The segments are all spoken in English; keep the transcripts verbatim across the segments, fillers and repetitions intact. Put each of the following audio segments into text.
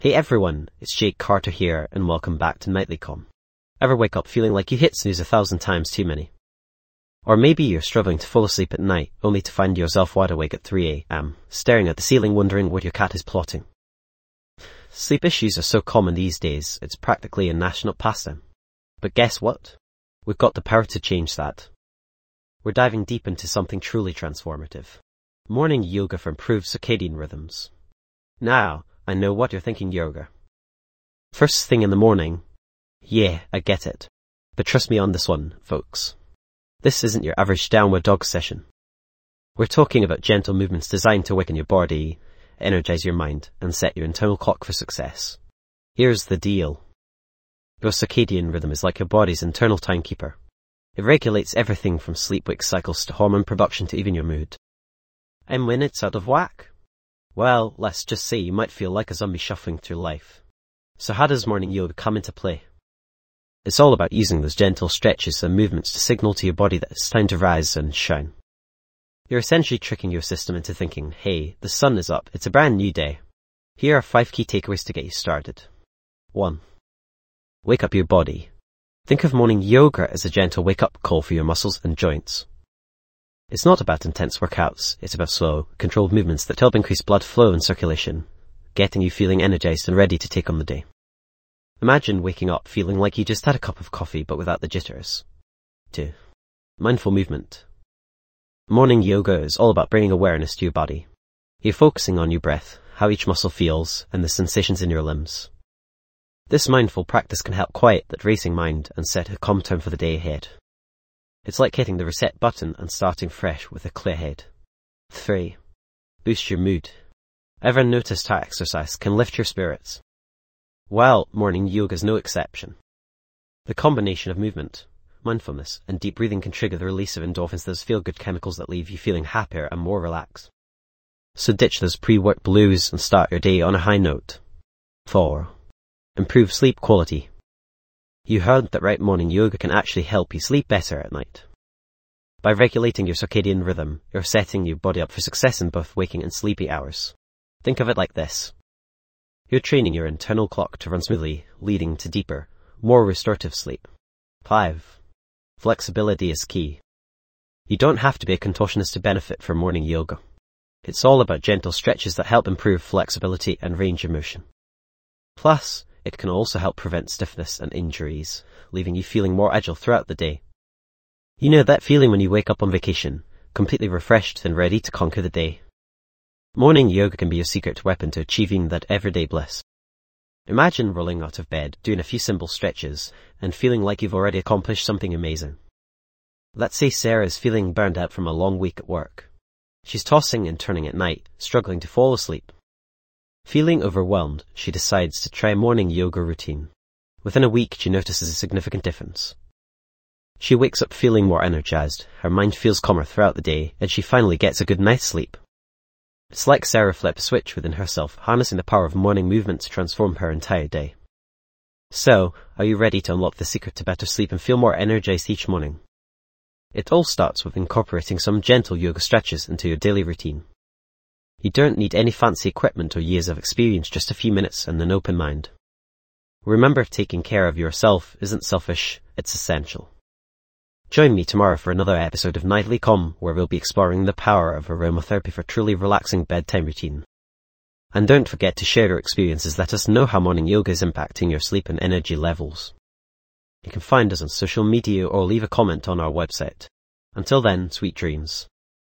Hey everyone, it's Jake Carter here, and welcome back to Nightly Com. Ever wake up feeling like you hit snooze a thousand times too many? Or maybe you're struggling to fall asleep at night, only to find yourself wide awake at three a m, staring at the ceiling wondering what your cat is plotting. Sleep issues are so common these days, it's practically a national pastime. But guess what? We've got the power to change that. We're diving deep into something truly transformative. Morning yoga for improved circadian rhythms. Now, I know what you're thinking, yoga. First thing in the morning? Yeah, I get it. But trust me on this one, folks. This isn't your average downward dog session. We're talking about gentle movements designed to awaken your body, energize your mind, and set your internal clock for success. Here's the deal. Your circadian rhythm is like your body's internal timekeeper. It regulates everything from sleep-wake cycles to hormone production to even your mood. And when it's out of whack? Well, let's just say you might feel like a zombie shuffling through life. So how does morning yoga come into play? It's all about using those gentle stretches and movements to signal to your body that it's time to rise and shine. You're essentially tricking your system into thinking, hey, the sun is up, it's a brand new day. Here are five key takeaways to get you started. one. Wake up your body. Think of morning yoga as a gentle wake-up call for your muscles and joints. It's not about intense workouts, it's about slow, controlled movements that help increase blood flow and circulation, getting you feeling energized and ready to take on the day. Imagine waking up feeling like you just had a cup of coffee but without the jitters. two. Mindful movement. Morning yoga is all about bringing awareness to your body. You're focusing on your breath, how each muscle feels, and the sensations in your limbs. This mindful practice can help quiet that racing mind and set a calm tone for the day ahead. It's like hitting the reset button and starting fresh with a clear head. three. Boost your mood. Ever noticed how exercise can lift your spirits? Well, morning yoga is no exception. The combination of movement, mindfulness, and deep breathing can trigger the release of endorphins, those feel-good chemicals that leave you feeling happier and more relaxed. So ditch those pre-work blues and start your day on a high note. four. Improve sleep quality. You heard that right, morning yoga can actually help you sleep better at night. By regulating your circadian rhythm, you're setting your body up for success in both waking and sleepy hours. Think of it like this. You're training your internal clock to run smoothly, leading to deeper, more restorative sleep. five. Flexibility is key. You don't have to be a contortionist to benefit from morning yoga. It's all about gentle stretches that help improve flexibility and range of motion. Plus, it can also help prevent stiffness and injuries, leaving you feeling more agile throughout the day. You know that feeling when you wake up on vacation, completely refreshed and ready to conquer the day? Morning yoga can be your secret weapon to achieving that everyday bliss. Imagine rolling out of bed, doing a few simple stretches, and feeling like you've already accomplished something amazing. Let's say Sarah is feeling burned out from a long week at work. She's tossing and turning at night, struggling to fall asleep. Feeling overwhelmed, she decides to try a morning yoga routine. Within a week, she notices a significant difference. She wakes up feeling more energized, her mind feels calmer throughout the day, and she finally gets a good night's sleep. It's like Sarah flipped a switch within herself, harnessing the power of morning movement to transform her entire day. So, are you ready to unlock the secret to better sleep and feel more energized each morning? It all starts with incorporating some gentle yoga stretches into your daily routine. You don't need any fancy equipment or years of experience, just a few minutes and an open mind. Remember, taking care of yourself isn't selfish, it's essential. Join me tomorrow for another episode of Nightly Com, where we'll be exploring the power of aromatherapy for truly relaxing bedtime routine. And don't forget to share your experiences, let us know how morning yoga is impacting your sleep and energy levels. You can find us on social media or leave a comment on our website. Until then, sweet dreams.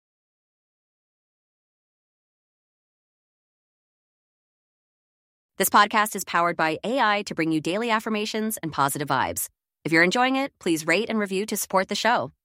This podcast is powered by A I to bring you daily affirmations and positive vibes. If you're enjoying it, please rate and review to support the show.